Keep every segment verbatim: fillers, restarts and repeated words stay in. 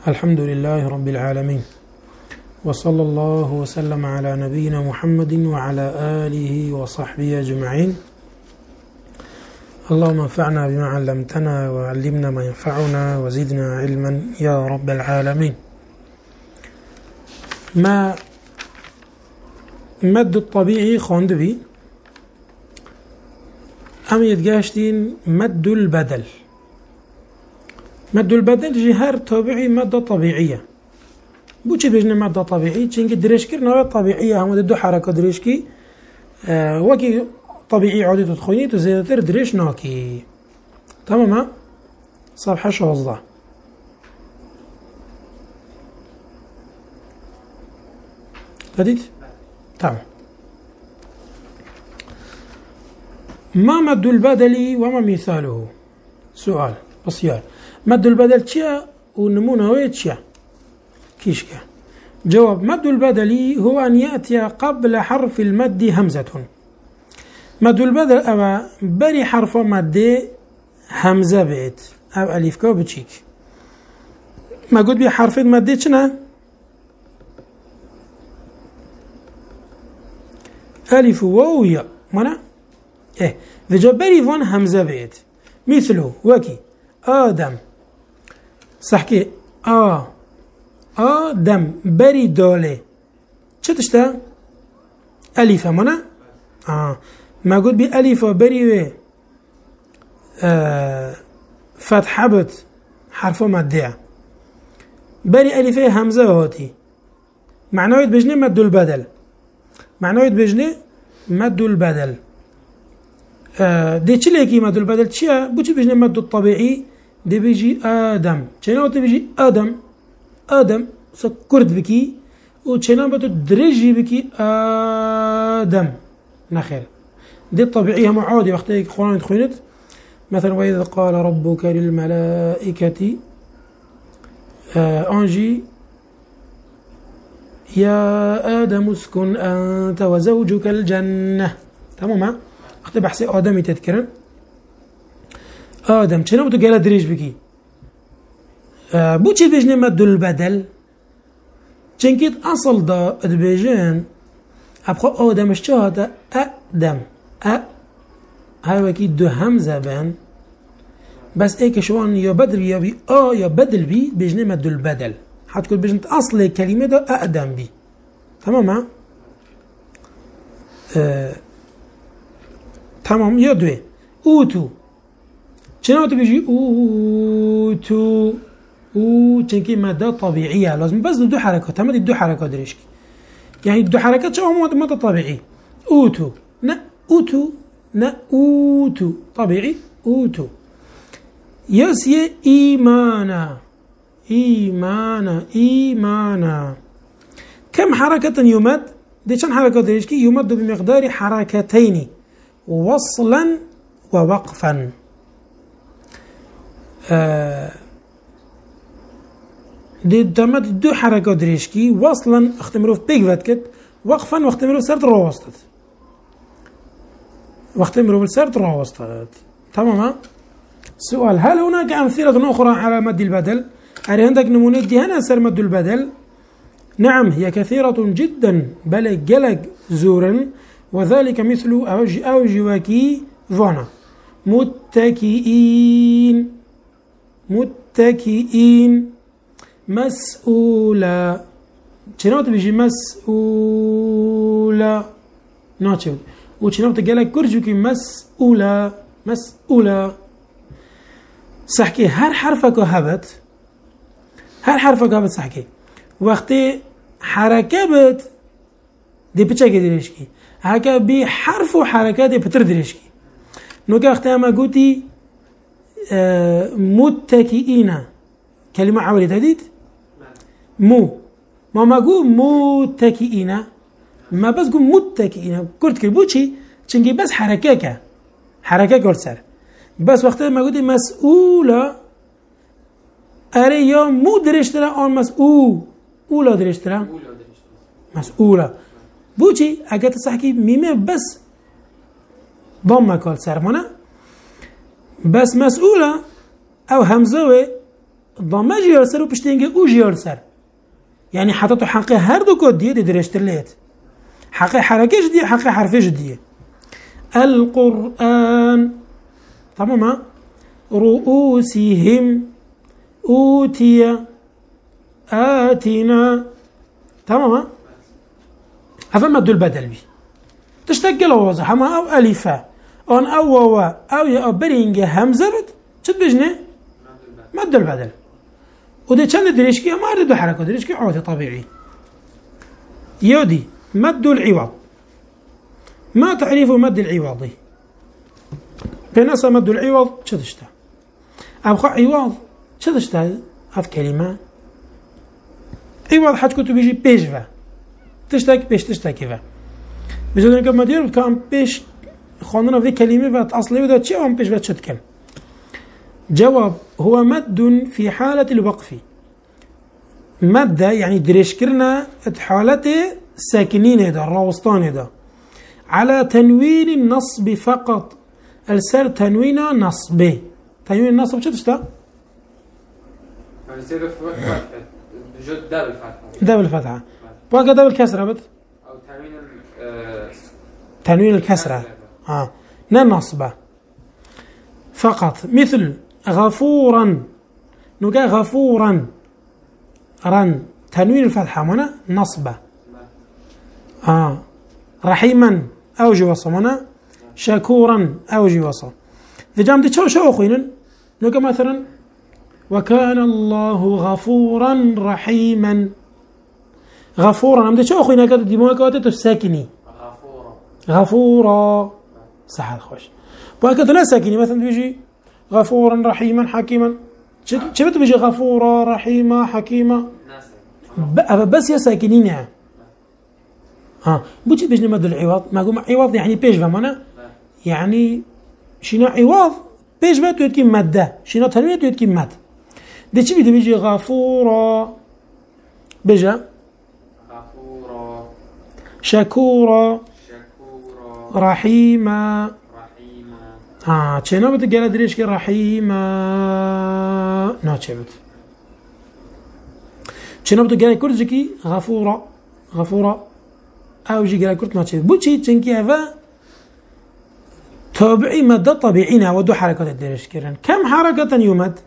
الحمد لله رب العالمين، وصلى الله وسلم على نبينا محمد وعلى آله وصحبه أجمعين. اللهم انفعنا بما علمتنا وعلمنا ما ينفعنا وزدنا علما يا رب العالمين. ما مد الطبيعي خوند بي أم يتقاشتين مد البدل. مد البدل جهار طبيعي مادة طبيعية. بوچه بجنه مادة طبيعي چنك درش كرنا طبيعية هم دو حركة درش كي اه وكي طبيعي عادي تدخلني تزيدتر درش ناكي. تمام؟ صفحة شوزده. بديت؟ تمام. ما مد البدل وما مثاله؟ سؤال بسيار. مد البدل تشيا ونمونه هو تشيا كيشكا. جواب: مد البدل هو أن يأتي قبل حرف المد همزة. مد البدل أما بري حرف مد همزة بيت أو ألف كو بتشيك. ما قلت بي حرف مد شنا؟ ألف واو يا منا؟ إيه فجأة بري فون همزة بيت مثله وكي آدم صحكي آ آدم بري دولي چه تشتا؟ ألف منا؟ آه ما قلت بي ألف بري وي آه فتحة بت حرف مدية بري ألف همزة هاتي معناه بجني مد البدل معناه بجني مد البدل آه دي چه ليكي مد البدل چيا؟ بوچي بجني مد الطبيعي دي بيجي آدم چنان تو بيجي آدم آدم سكرت بكي وچنان بتو درجي بكي آدم نخير دي الطبيعية معادي وقتها قرآن تخوينت مثلا وإذا قال ربك للملائكة آه أنجي يا آدم اسكن أنت وزوجك الجنة. تمام؟ وقتها بحسي آدمي تذكرن آدم چنان بتو قال دريج بكي آه بو چه بيجنه مد البدل چنكيت أصل دا ادبيجن أبخو آدمش چه هاتا أدم أ هاي وكي دو همزة بان بس ايك شوان يا بدل يا بي آ يا بدل بي بيجنه مد البدل حتى كل بيجنت أصل كلمة دا أقدم بي. تمام؟ آه تمام. يا دوي أوتو چنان تو بيجي أوتو او چنكي مادة طبيعية لازم بس دو حركات هم دي دو حركات دريشكي يعني دو حركات شو هم مادة طبيعي أوتو نا أوتو نا أوتو طبيعي أوتو يسي إيمانا إيمانا إيمانا كم حركة يمد؟ دي شن حركة دريشكي يمد بمقدار حركتين وصلا ووقفا. آه دي تمد دو حركة دريشكي وصلا اختمروا في بيك فاتكت وقفا واختمروا في سرد روستت واختمروا في سرد روستت. تمام. سؤال: هل هناك أمثلة أخرى على مد البدل؟ هل عندك نمونة دي هنا سر مد البدل؟ نعم هي كثيرة جدا بل جلق زورا وذلك مثل أوجي أوجي وكي فانا متكئين متكئين مسؤولة چنوت بيجي مسؤولة ناتشود وچنوت قالك كرجو كي مسؤولة مسؤولة صحكي هر حرفك هبت هر حرفك هبت صحكي وقتي حركة بت دي بتشا كدريشكي هكا بحرف وحركات دي بتر دريشكي نوكا وقتها ما قلتي آه متكئين كلمة عولي تهديد مو ما ما قول متكئين ما بس قول متكئين كرت كربوشي چنكي بس حركاك حركاك قلت سر بس وقتها ما قلتي مسؤولة اري يا مو درشترا آن مسؤول اولا درشترا مسؤولة بوشي اگه تصحكي ميمه بس ضمك قلت سر منا بس مسؤولة او همزه ضمه جيار سر و پشتینگه او جیار سر. يعني حتى تو حقي هر دو كود دي درشت ليت حقي حركة جدية حقي حرف جدية. القرآن تمام. رؤوسهم أوتي آتنا تمام. هذا مد البدل بي تشتغل ووضح ما أو ألفا أن أو و أو يا برينج همزة شد بجنة مد البدل. وده كان دريشكي ما أريد حركة دريشكي عوض طبيعي. يودي مد العوض. ما تعريف مد العوض؟ بناس مد العوض شدشته. أبخا عوض شدشته هذ كلمة. عوض حاج كنت بيجي بيجفا. تشتاك بيش تشتاكيفا. بجدنا كم مدير كان بيش خاننا في كلمة وات أصلي وده شيء عم بيش بتشد كم. جواب هو مد في حالة الوقف. مد يعني دريش كرنا حالته ساكنين هذا الراوستان هذا على تنوين النصب فقط. السر تنوين نصب. تنوين النصب شو تشتا؟ يصير جد دبل فتحة. دبل فتحة. باقي دبل كسرة بد؟ أو تنوين ال تنوين الكسرة. آه. ننصبه. فقط مثل غفورا نقول غفورا رن تنوين الفتحة منا نصبه. آه. رحيما أوجي وصل منا شكورا أوجي وصل. إذا جامد شو شو أخوينا نقول مثلا وكان الله غفورا رحيما. غفورا أمد شو أخوينا كده دي مواقعات تساكني غفورا غفورا صح خوش وهكذا لا ساكني مثلا بيجي غفورا رحيما حكيما. شبت بيجي غفورا رحيما حكيما بس يا ساكنين يعني. ها بوجي بيجي مد العوض ما قوم عوض يعني بيش فمانا يعني شنا عوض بيش بقى تقول كم مادة شنا تنويه تقول كم ماد. ده شو بيجي بيجي غفورا بيجا غفورا شكورا شكورا رحيما رحيما. آه شنو بتقول دريش كي رحيما ناتشبت شنو بتقول كرجكي غفورا غفورا أو جي قال كرت ناتشبت بوشي تنكي هذا تابعي مادة طبيعينا ودو حركات دريش كيرن. كم حركة يمد؟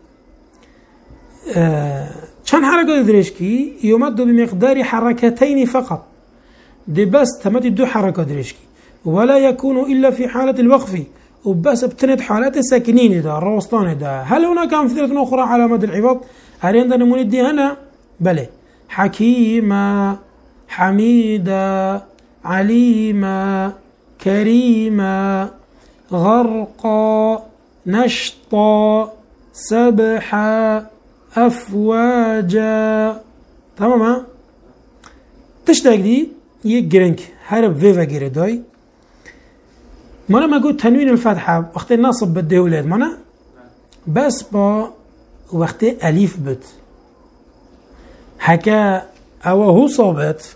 آه كم حركة دريش كي يمد بمقدار حركتين فقط. دي بس تمد دو حركة دريش كي ولا يكون إلا في حالة الوقف وبس بتنت حالات الساكنين ده الروستان ده. هل هناك أمثلة أخرى على مد العوض؟ هل عندنا مندي هنا؟ بلى. حكيمة حميدة عليمة كريمة غرقا نشطا سبحا أفواجا. تمام. تشتاق دي يجرنك هرب فيفا جيردوي مانا ما قلت تنوين الفتحة وقت النصب بده ولاد مانا بس با وقت أليف بد حكا أو هو صابت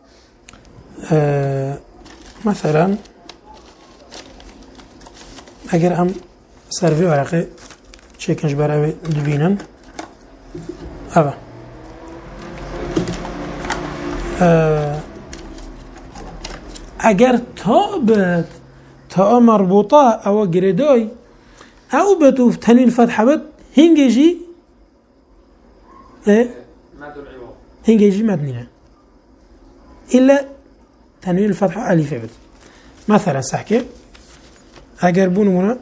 آه مثلا أجر أم سرفي ورقي شيكنش براوي دبينا أبا آه اگر تا بد تا مربوطه او گردای او بتو تنوین فتحه بد هنگجی اه مد العوض هنگجي مبنية إلا تنوين الفتحة ألف بد. مثلا سحكي أجر بونمونا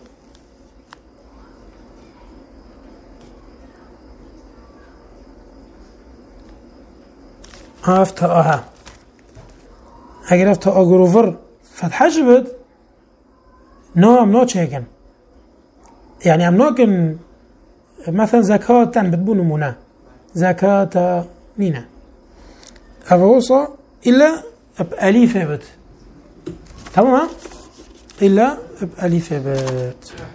أفتها أجر أفتها أجروفر فتحة جبد no I'm not shaken يعني I'm not in مثلا زكاة بتبونمونا زكاة نينا أفوصا إلا بأليف بد تمام إلا بأليف بد.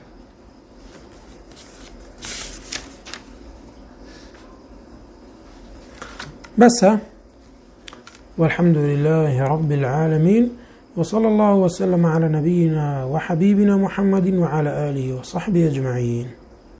بس والحمد لله رب العالمين وصلى الله وسلم على نبينا وحبيبنا محمد وعلى آله وصحبه أجمعين.